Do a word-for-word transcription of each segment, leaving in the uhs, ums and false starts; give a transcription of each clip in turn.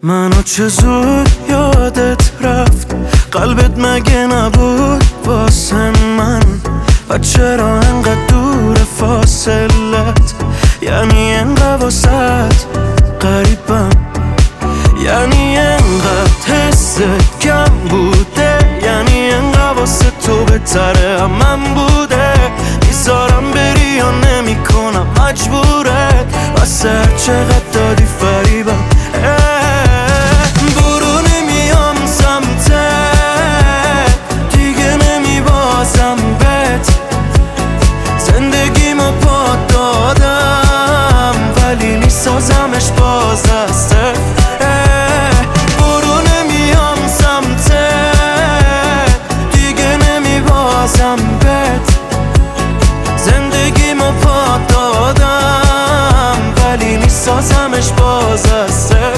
منو چه زود یادت رفت، قلبت مگه نبود واسه من؟ و چرا انقدر دور فاصلت؟ یعنی انقدر واسط غریبم، یعنی انقدر حست کم بوده، یعنی انقدر واسه تو بهتره هم من بوده. میذارم بری یا نمی کنم مجبورت، واسه هر چقدر دادی فریبم. برو نمیام سمتت، دیگه نمی بازم بهت. زندگیمو پا دادم ولی میسازمش باز از صفر. برو نمیام سمتت، دیگه نمی بازم بهت. زندگیمو پا دادم ولی میسازمش باز از صفر.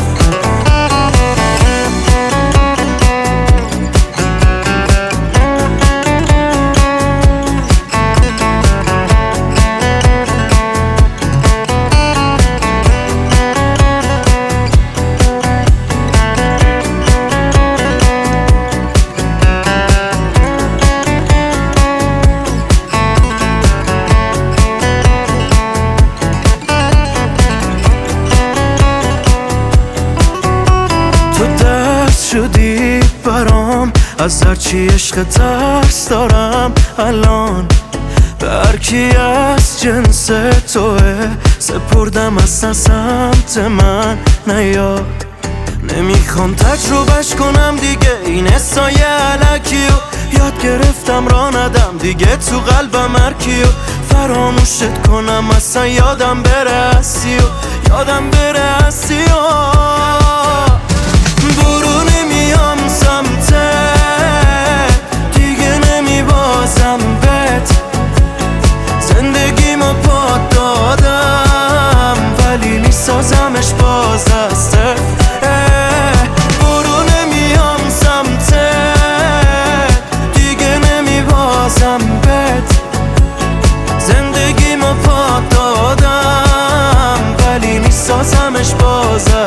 شدی برام، از هرچی عشق ترس دارم الان. به هرکی از جنس توه سپردم اصلا سمت من نیاد. نمیخوام تجربهش کنم دیگه این حسای علکی و یاد گرفتم را ندم دیگه تو قلبم هرکی و فراموشت کنم اصلا یادم بره هستی و یادم بره هستی و برو نمیام سمتت، دیگه نمی بازم بهت. زندگیمو پا دادم ولی میسازمش باز از صفر. برو نمیام سمتت، دیگه نمی بازم بهت. زندگیمو پا دادم ولی میسازمش باز از